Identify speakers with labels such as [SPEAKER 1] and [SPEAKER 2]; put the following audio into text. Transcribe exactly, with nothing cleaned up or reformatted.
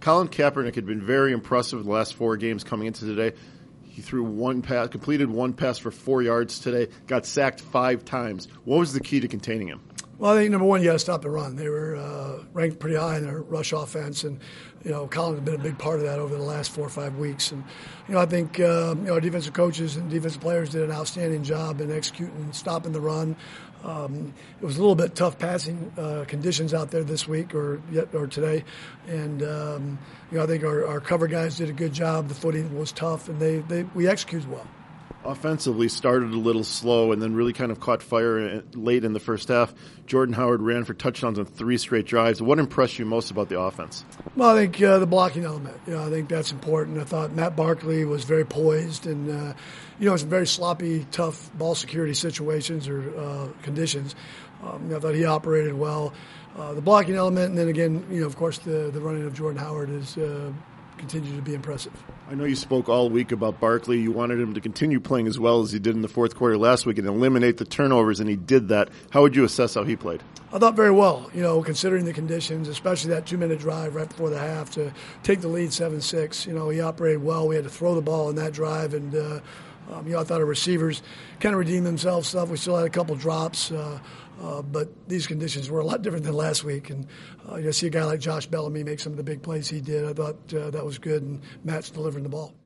[SPEAKER 1] Colin Kaepernick had been very impressive in the last four games coming into today. He threw one pass, completed one pass for four yards today, got sacked five times. What was the key to containing him?
[SPEAKER 2] Well, I think number one, you got to stop the run. They were uh, ranked pretty high in their rush offense, and you know, Colin's been a big part of that over the last four or five weeks. And you know, I think uh, you know, our defensive coaches and defensive players did an outstanding job in executing, stopping the run. Um, it was a little bit tough passing uh, conditions out there this week or yet or today, and um, you know, I think our, our cover guys did a good job. The footing was tough, and they, they we executed well.
[SPEAKER 1] Offensively started a little slow and then really kind of caught fire late in the first half. Jordan Howard ran for touchdowns on three straight drives. What impressed you most about the offense?
[SPEAKER 2] Well, I think uh, the blocking element. You know, I think that's important. I thought Matt Barkley was very poised and, uh, you know, some very sloppy, tough ball security situations or uh, conditions. Um, you know, I thought he operated well. Uh, the blocking element, and then again, you know, of course, the, the running of Jordan Howard is uh, continued to be impressive.
[SPEAKER 1] I know you spoke all week about Barkley. You wanted him to continue playing as well as he did in the fourth quarter last week and eliminate the turnovers, and he did that. How would you assess how he played?
[SPEAKER 2] I thought very well, you know, considering the conditions, especially that two-minute drive right before the half to take the lead seven six. You know, he operated well. We had to throw the ball in that drive, and, uh, um, you know, I thought our receivers kind of redeemed themselves stuff. We still had a couple drops, uh, uh, but these conditions were a lot different than last week. And uh, you know, see a guy like Josh Bellamy make some of the big plays he did. I thought uh, that was good, and Matt's delivering the ball.